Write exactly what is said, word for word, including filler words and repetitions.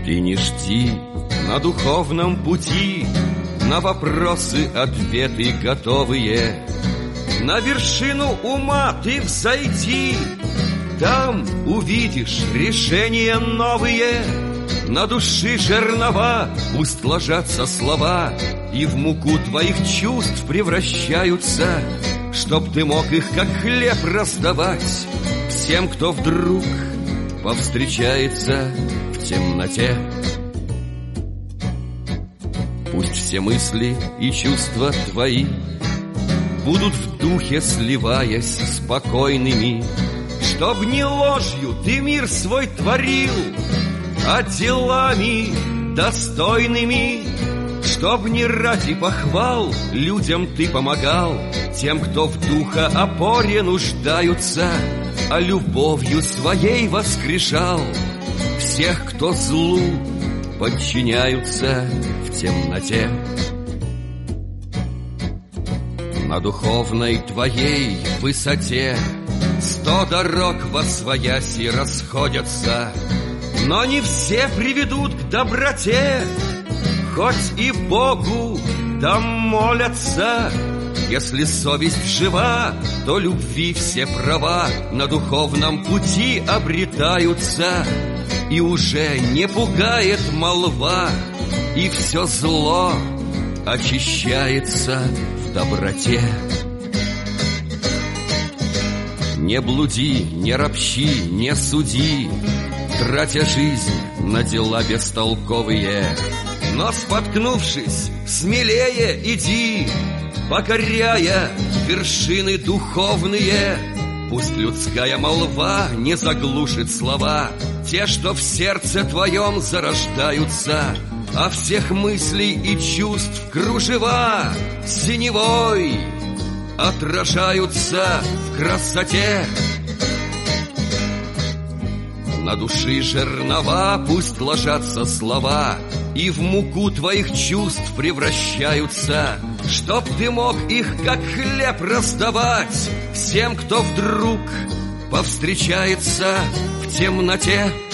Ты не жди на духовном пути, на вопросы ответы готовые. На вершину ума ты взойди, там увидишь решения новые. На души жернова пусть ложатся слова, и в муку твоих чувств превращаются, чтоб ты мог их, как хлеб, раздавать всем, кто вдруг повстречается в темноте. Пусть все мысли и чувства твои будут в духе, сливаясь, спокойными, чтоб не ложью ты мир свой творил, а делами достойными, чтоб не ради похвал людям ты помогал, тем, кто в духа опоре нуждаются, а любовью своей воскрешал всех, кто злу подчиняются в темноте. На духовной твоей высоте сто дорог восвояси расходятся, но не все приведут к доброте, хоть и Богу там молятся. Если совесть жива, то любви все права на духовном пути обретаются, и уже не пугает молва, и все зло очищается в доброте. Не блуди, не ропщи, не суди, тратя жизнь на дела бестолковые, но, споткнувшись, смелее иди, покоряя вершины духовные. Пусть людская молва не заглушит слова, те, что в сердце твоем зарождаются, а всех мыслей и чувств кружева синевой отражаются в красоте. На души жернова пусть ложатся слова, и в муку твоих чувств превращаются, чтоб ты мог их, как хлеб, раздавать всем, кто вдруг повстречается в темноте.